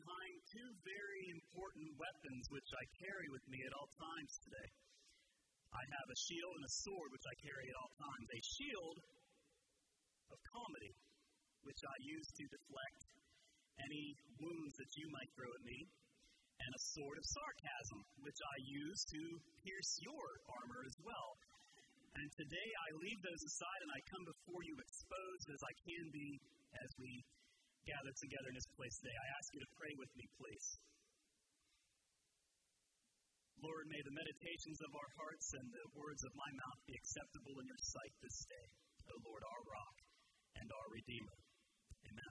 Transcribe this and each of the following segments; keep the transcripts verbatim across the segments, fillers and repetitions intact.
behind two very important weapons which I carry with me at all times today. I have a shield and a sword which I carry at all times. A shield of comedy, which I use to deflect any wounds that you might throw at me, and a sword of sarcasm, which I use to pierce your armor as well. And today I leave those aside and I come before you exposed as I can be as we gather together in this place today. I ask you to pray with me, please. Lord, may the meditations of our hearts and the words of my mouth be acceptable in your sight this day, O Lord, our rock and our Redeemer. Amen.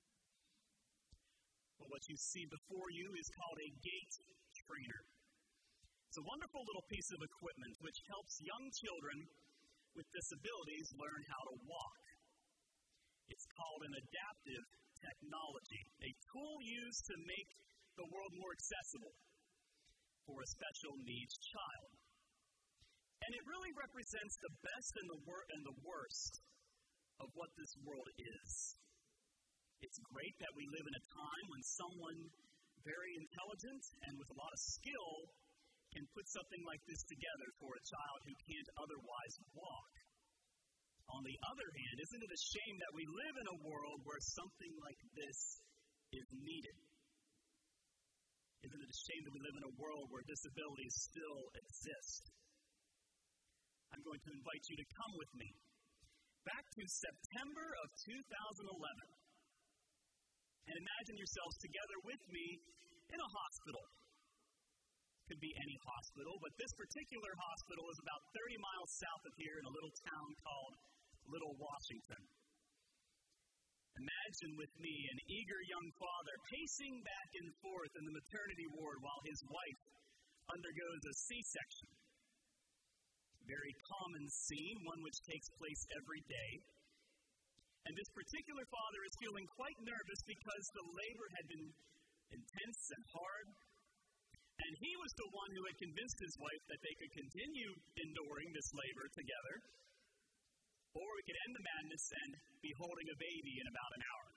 Well, what you see before you is called a gait trainer. It's a wonderful little piece of equipment which helps young children with disabilities learn how to walk. It's called an adaptive technology, a tool used to make the world more accessible for a special needs child. And it really represents the best and the, wor- and the worst of what this world is. It's great that we live in a time when someone very intelligent and with a lot of skill can put something like this together for a child who can't otherwise walk. On the other hand, isn't it a shame that we live in a world where something like this is needed? Isn't it a shame that we live in a world where disabilities still exist? I'm going to invite you to come with me back to September of two thousand eleven. And imagine yourselves together with me in a hospital. Could be any hospital, but this particular hospital is about thirty miles south of here in a little town called Little Washington. Imagine with me an eager young father pacing back and forth in the maternity ward while his wife undergoes a C-section. Very common scene, one which takes place every day. And this particular father is feeling quite nervous because the labor had been intense and hard. And he was the one who had convinced his wife that they could continue enduring this labor together, or we could end the madness and be holding a baby in about an hour.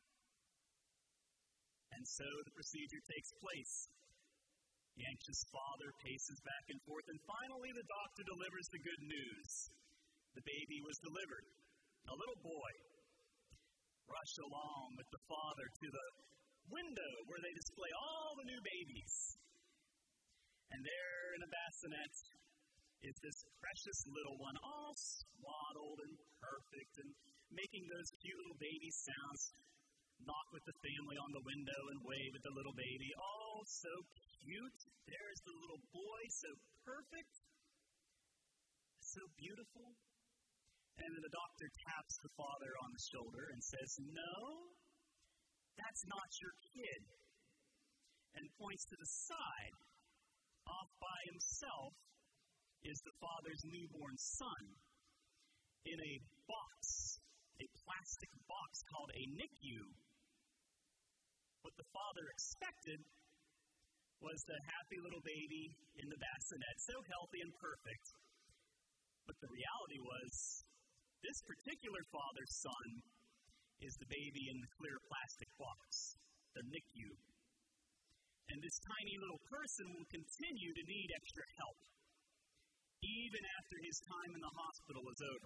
And so the procedure takes place. The anxious father paces back and forth, and finally the doctor delivers the good news. The baby was delivered, a little boy. Rush along with the father to the window where they display all the new babies. And there in a bassinet is this precious little one, all swaddled and perfect and making those cute little baby sounds. Knock with the family on the window and wave at the little baby. Oh, so cute. There's the little boy, so perfect, so beautiful. And then the doctor taps the father on the shoulder and says, "No, that's not your kid," and points to the side. Off by himself is the father's newborn son in a box, a plastic box called a N I C U. What the father expected was the happy little baby in the bassinet, so healthy and perfect. But the reality was, this particular father's son is the baby in the clear plastic box, the N I C U. And this tiny little person will continue to need extra help, even after his time in the hospital is over.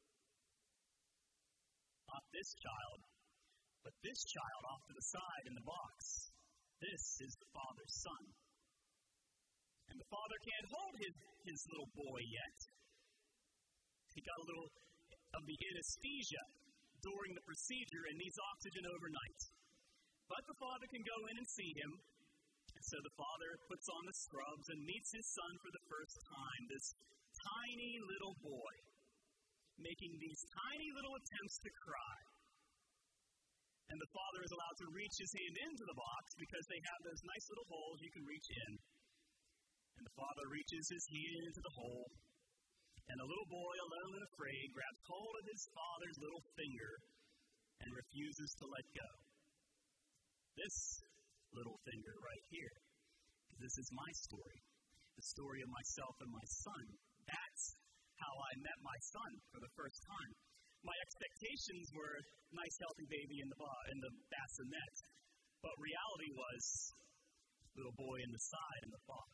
Not this child, but this child off to the side in the box. This is the father's son. And the father can't hold his, his little boy yet. He got a little of the anesthesia during the procedure and needs oxygen overnight. But the father can go in and see him. And so the father puts on the scrubs and meets his son for the first time, this tiny little boy, making these tiny little attempts to cry. And the father is allowed to reach his hand into the box because they have those nice little holes you can reach in. And the father reaches his hand into the hole, and the little boy, alone and afraid, grabs hold of his father's little finger and refuses to let go. This little finger right here, because this is my story, the story of myself and my son. That's how I met my son for the first time. My expectations were a nice, healthy baby in the, ba- in the bassinet. But reality was, little boy in the side in the box.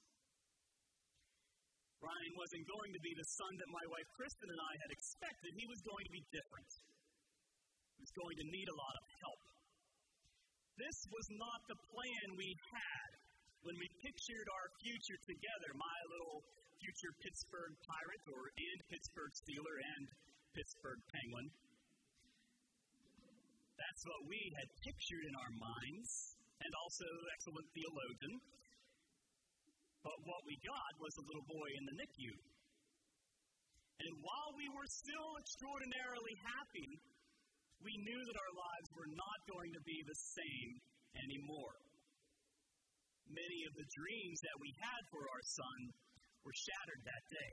Ryan wasn't going to be the son that my wife Kristen and I had expected. He was going to be different. He was going to need a lot of help. This was not the plan we had when we pictured our future together, my little future Pittsburgh Pirate, or and Pittsburgh Steeler, and Pittsburgh Penguin. That's what we had pictured in our minds, and also excellent theologian. But what we got was a little boy in the N I C U. And while we were still extraordinarily happy, we knew that our lives were not going to be the same anymore. Many of the dreams that we had for our son were shattered that day.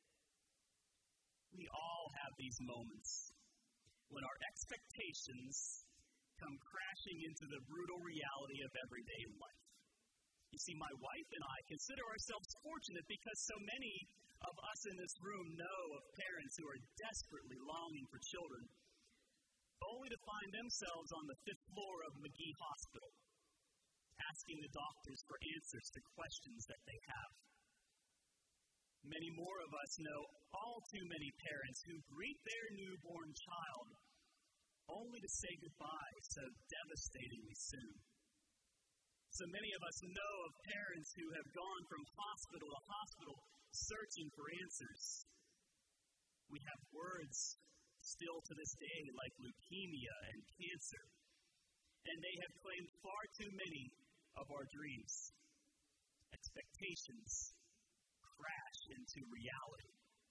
We all have these moments when our expectations come crashing into the brutal reality of everyday life. You see, my wife and I consider ourselves fortunate because so many of us in this room know of parents who are desperately longing for children, only to find themselves on the fifth floor of McGee Hospital, asking the doctors for answers to questions that they have. Many more of us know all too many parents who greet their newborn child only to say goodbye so devastatingly soon. So many of us know of parents who have gone from hospital to hospital searching for answers. We have words still to this day like leukemia and cancer, and they have claimed far too many of our dreams. Expectations crash into reality.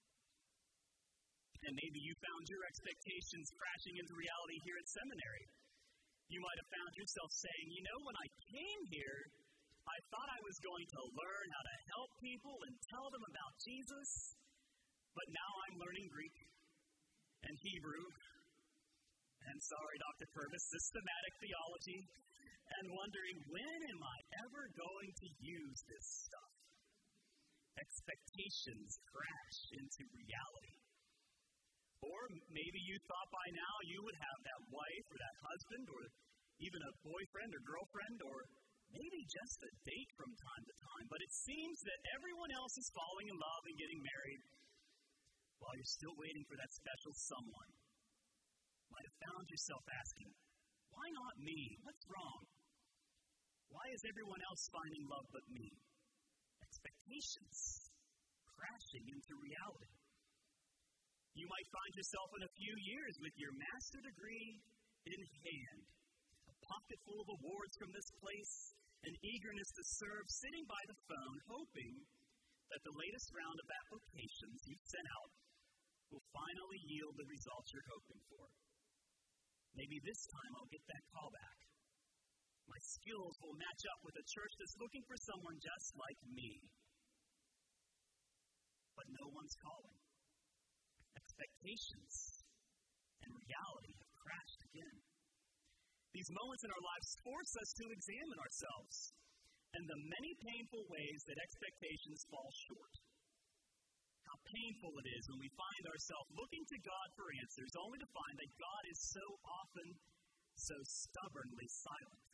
And maybe you found your expectations crashing into reality here at seminary. You might have found yourself saying, you know, when I came here, I thought I was going to learn how to help people and tell them about Jesus, but now I'm learning Greek and Hebrew, and sorry, Doctor Purvis, systematic theology, and wondering, when am I ever going to use this stuff? Expectations crash into reality. Or maybe you thought by now you would have that wife or that husband or even a boyfriend or girlfriend or maybe just a date from time to time, but it seems that everyone else is falling in love and getting married while you're still waiting for that special someone. You might have found yourself asking, why not me? What's wrong? Why is everyone else finding love but me? Expectations crashing into reality. You might find yourself in a few years with your master degree in hand, a pocket full of awards from this place, an eagerness to serve, sitting by the phone, hoping that the latest round of applications you've sent out will finally yield the results you're hoping for. Maybe this time I'll get that call back. My skills will match up with a church that's looking for someone just like me. But no one's calling. Expectations and reality have crashed again. These moments in our lives force us to examine ourselves and the many painful ways that expectations fall short. How painful it is when we find ourselves looking to God for answers, only to find that God is so often so stubbornly silent.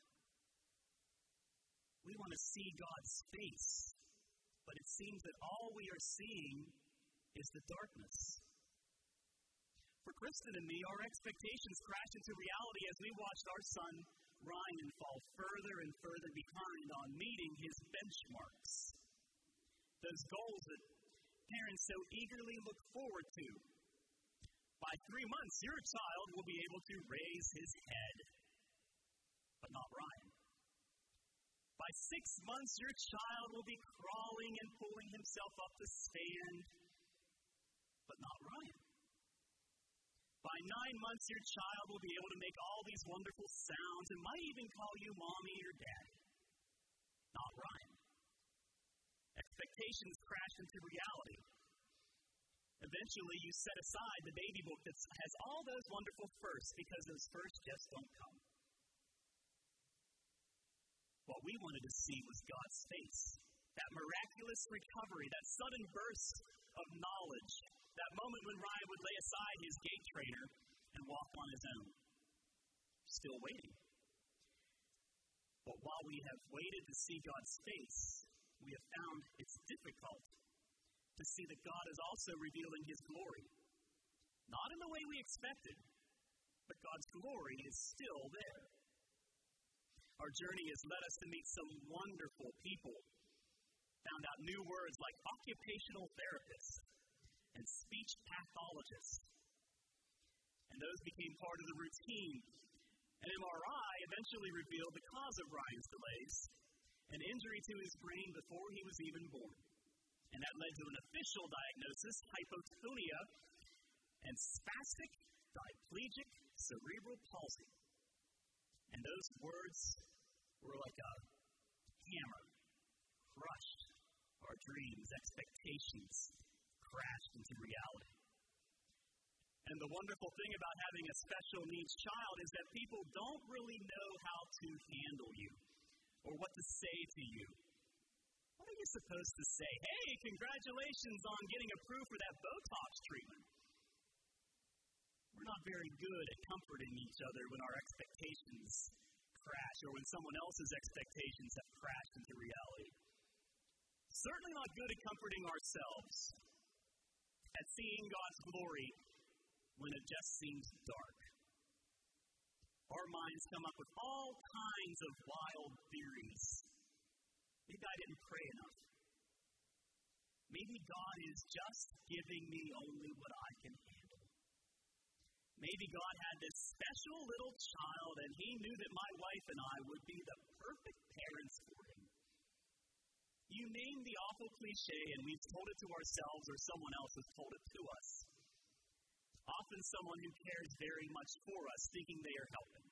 We want to see God's face, but it seems that all we are seeing is the darkness. For Kristen and me, our expectations crashed into reality as we watched our son, Ryan, fall further and further behind on meeting his benchmarks. Those goals that parents so eagerly look forward to. By three months, your child will be able to raise his head, but not Ryan. By six months, your child will be crawling and pulling himself up the stand, but not Ryan. By nine months, your child will be able to make all these wonderful sounds and might even call you mommy or daddy. Not Ryan. Expectations crash into reality. Eventually, you set aside the baby book that has all those wonderful firsts because those firsts just don't come. What we wanted to see was God's face, that miraculous recovery, that sudden burst of knowledge, that moment when Ryan would lay aside his gate trainer and walk on his own. Still waiting. But while we have waited to see God's face, we have found it's difficult to see that God is also revealing his glory. Not in the way we expected, but God's glory is still there. Our journey has led us to meet some wonderful people, found out new words like occupational therapist and speech pathologist. And those became part of the routine. An M R I eventually revealed the cause of Ryan's delays, an injury to his brain before he was even born. And that led to an official diagnosis, hypotonia, and spastic diplegic cerebral palsy. And those words were like a hammer, crushed our dreams, expectations, crashed into reality. And the wonderful thing about having a special needs child is that people don't really know how to handle you or what to say to you. What are you supposed to say? Hey, congratulations on getting approved for that Botox treatment. We're not very good at comforting each other when our expectations crash or when someone else's expectations have crashed into reality. Certainly not good at comforting ourselves, at seeing God's glory when it just seems dark. Our minds come up with all kinds of wild theories. Maybe I didn't pray enough. Maybe God is just giving me only what I can handle. Maybe God had this special little child and he knew that my wife and I would be the perfect parents for him. You name the awful cliche and we've told it to ourselves or someone else has told it to us. Often someone who cares very much for us, thinking they are helping.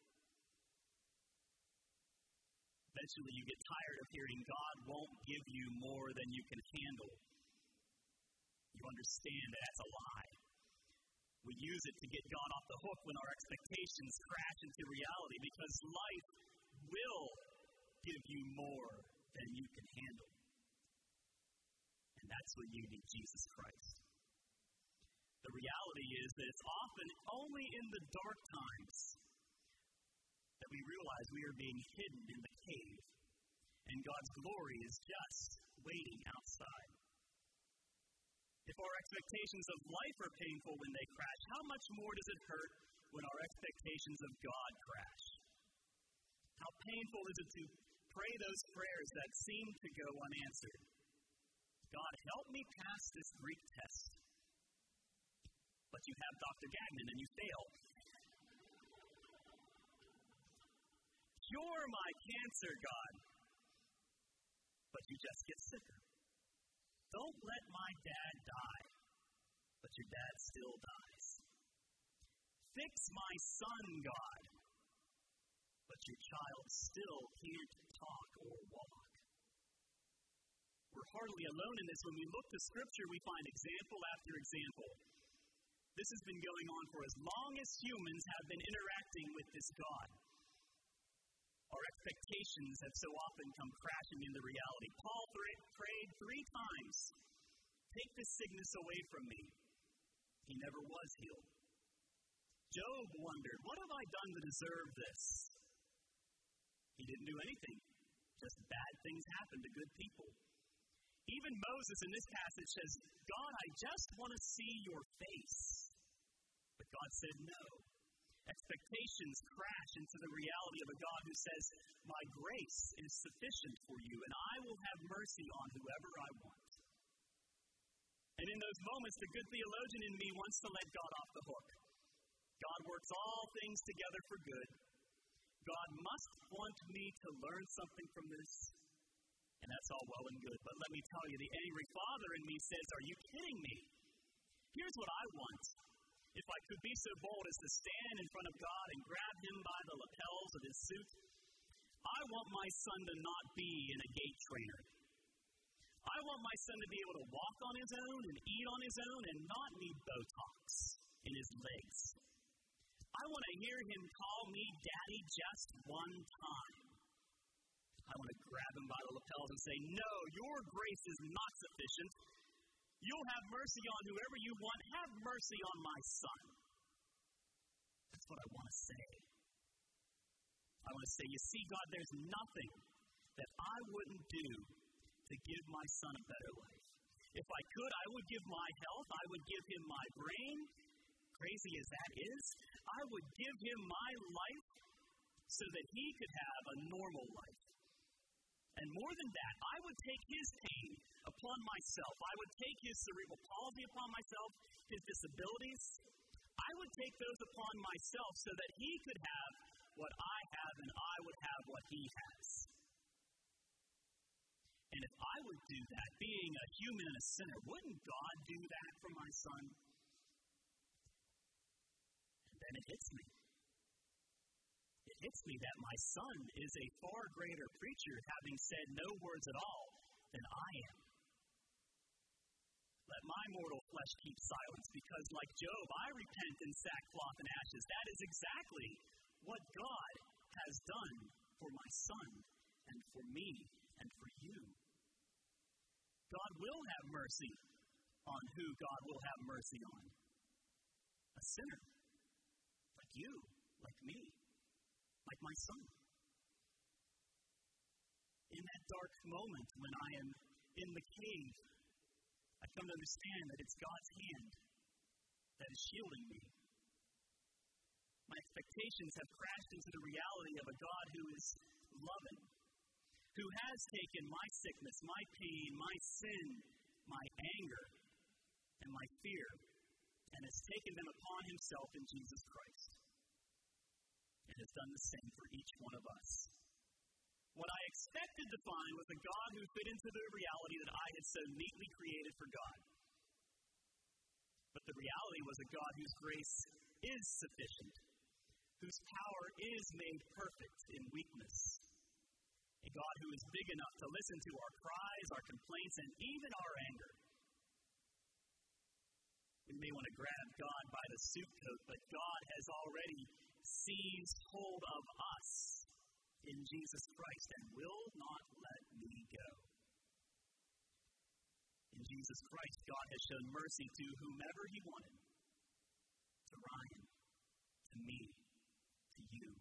Eventually you get tired of hearing God won't give you more than you can handle. You understand that that's a lie. We use it to get God off the hook when our expectations crash into reality because life will give you more than you can handle. And that's when you need Jesus Christ. The reality is that it's often only in the dark times that we realize we are being hidden in the cave, and God's glory is just waiting outside. If our expectations of life are painful when they crash, how much more does it hurt when our expectations of God crash? How painful is it to pray those prayers that seem to go unanswered? God, help me pass this Greek test. But you have Doctor Gagnon and you fail. Cure my cancer, God. But you just get sicker. Don't let my dad die, but your dad still dies. Fix my son, God, but your child still can't talk or walk. We're hardly alone in this. When we look to Scripture, we find example after example. This has been going on for as long as humans have been interacting with this God. Our expectations have so often come crashing into reality. Paul th- prayed three times, take this sickness away from me. He never was healed. Job wondered, what have I done to deserve this? He didn't do anything. Just bad things happen to good people. Even Moses in this passage says, God, I just want to see your face. But God said no. Expectations crash into the reality of a God who says, my grace is sufficient for you, and I will have mercy on whoever I want. And in those moments, the good theologian in me wants to let God off the hook. God works all things together for good. God must want me to learn something from this. And that's all well and good. But let me tell you, the angry father in me says, are you kidding me? Here's what I want. If I could be so bold as to stand in front of God and grab him by the lapels of his suit, I want my son to not be in a gait trainer. I want my son to be able to walk on his own and eat on his own and not need Botox in his legs. I want to hear him call me daddy just one time. I want to grab him by the lapels and say, no, your grace is not sufficient. You'll have mercy on whoever you want. Have mercy on my son. That's what I want to say. I I want to say, you see, God, there's nothing that I wouldn't do to give my son a better life. If I could, I would give my health. I would give him my brain. Crazy as that is, I would give him my life so that he could have a normal life. And more than that, I would take his pain upon myself. I would take his cerebral palsy upon myself, his disabilities. I would take those upon myself so that he could have what I have and I would have what he has. And if I would do that, being a human and a sinner, wouldn't God do that for my son? And then it hits me. It hits me that my son is a far greater preacher, having said no words at all, than I am. Let my mortal flesh keep silence, because like Job, I repent in sackcloth and ashes. That is exactly what God has done for my son and for me and for you. God will have mercy on who God will have mercy on. A sinner, like you, like me, like my son. In that dark moment when I am in the cave, I come to understand that it's God's hand that is shielding me. My expectations have crashed into the reality of a God who is loving, who has taken my sickness, my pain, my sin, my anger, and my fear, and has taken them upon himself in Jesus Christ, and has done the same for each one of us. What I expected to find was a God who fit into the reality that I had so neatly created for God. But the reality was a God whose grace is sufficient, whose power is made perfect in weakness. A God who is big enough to listen to our cries, our complaints, and even our anger. We may want to grab God by the suit coat, but God has already seized hold of us in Jesus Christ and will not let me go. In Jesus Christ, God has shown mercy to whomever he wanted. To Ryan, to me, to you.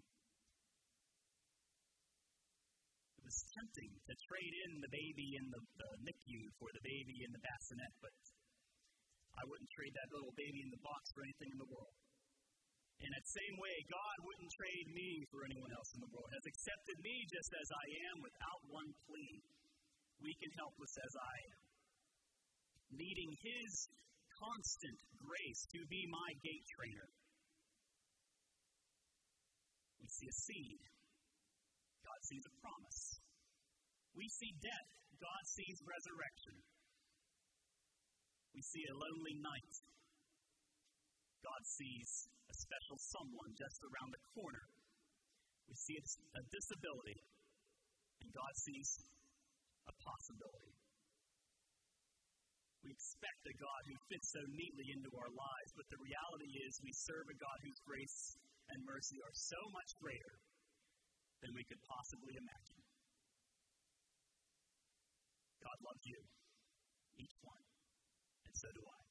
It was tempting to trade in the baby in the, the N I C U for the baby in the bassinet, but I wouldn't trade that little baby in the box for anything in the world. In that same way, God wouldn't trade me for anyone else in the world, has accepted me just as I am without one plea, weak and helpless as I am, needing his constant grace to be my gate trainer. We see a seed. God sees a promise. We see death. God sees resurrection. We see a lonely night. God sees a special someone just around the corner. We see a disability, and God sees a possibility. We expect a God who fits so neatly into our lives, but the reality is we serve a God whose grace and mercy are so much greater than we could possibly imagine. God loves you, each one, and so do I.